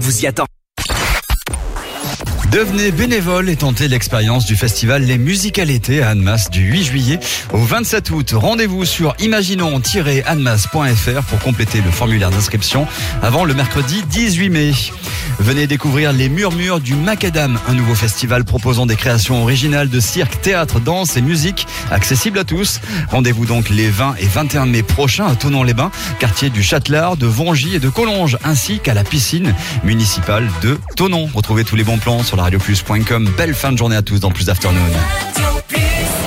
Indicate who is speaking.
Speaker 1: vous y attend.
Speaker 2: Devenez bénévole et tentez l'expérience du festival Les Musiques à l'été à Annemasse du 8 juillet au 27 août. Rendez-vous sur imaginons-annemasse.fr pour compléter le formulaire d'inscription avant le mercredi 18 mai. Venez découvrir les Murmures du Macadam, un nouveau festival proposant des créations originales de cirque, théâtre, danse et musique accessibles à tous. Rendez-vous donc les 20 et 21 mai prochains à Thonon-les-Bains, quartier du Châtelard, de Vongy et de Collonges, ainsi qu'à la piscine municipale de Thonon. Retrouvez tous les bons plans sur la radioplus.com. Belle fin de journée à tous dans Plus d'Afternoon.